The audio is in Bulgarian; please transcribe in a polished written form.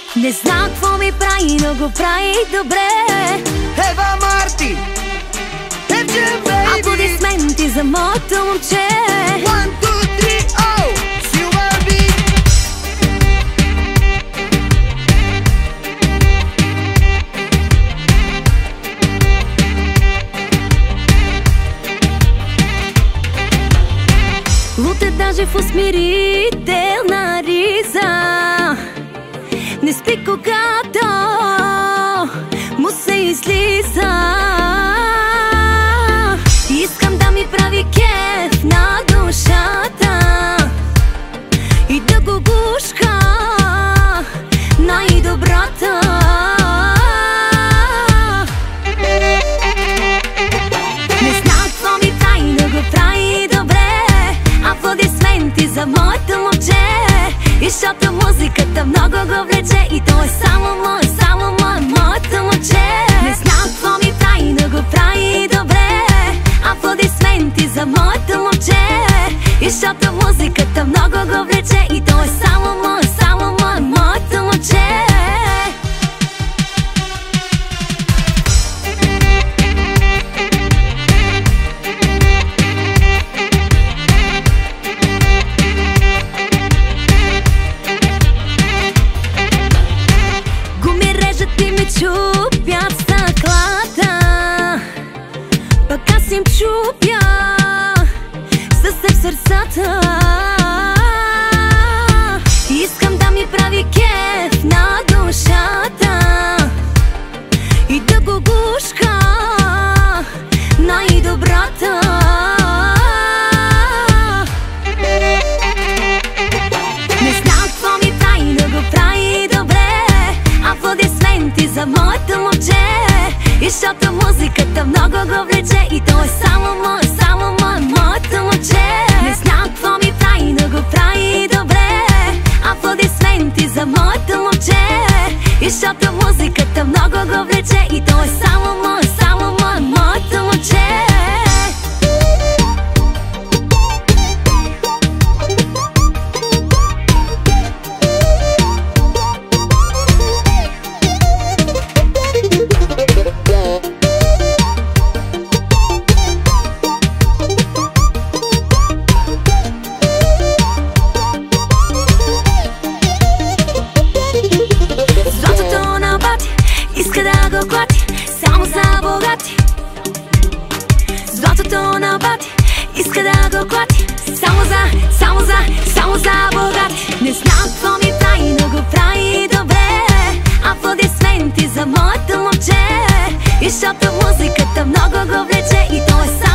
Не знам какво ми прави, но го прави добре. Ева Мартин, FJ Baby. Аплодисменти за моето момче. 1, 2, 3, oh, Silver Beat. Луте даже в усмирителна риза. Не спи когато му се излиза. Искам да ми прави кеф на душата и да го гушка най-добрата. Не знам какво ми прави, но го прави добре. Аплодисменти за моето момче. И защото музиката много го влече. И то е само мое, моето момче. Не знам какво ми прави, но го прави добре. Аплодисменти за моето момче. И защото музиката много го влече. И то е само мое, моето момче. Чупят стъклата, пък аз им чупя със в сърцата. Искам да ми прави кеф на душата и да го гушка най-добрата. Не знам какво ми прави, но го прави добре. Аплодисменти за моето момче. И защото музиката много го влече. И то е само мое, моето момче. Не знам какво ми прави, но го прави добре. Аплодисменти за моето момче. И защото музиката много го влече. И то е само мое, моето момче. Иска да го клати само за богати. Златото на бати иска да го клати само за богати. Не знам какво ми прави, но го прави добре. Аплодисменти за моето момче. И защото музиката много го влече. И то е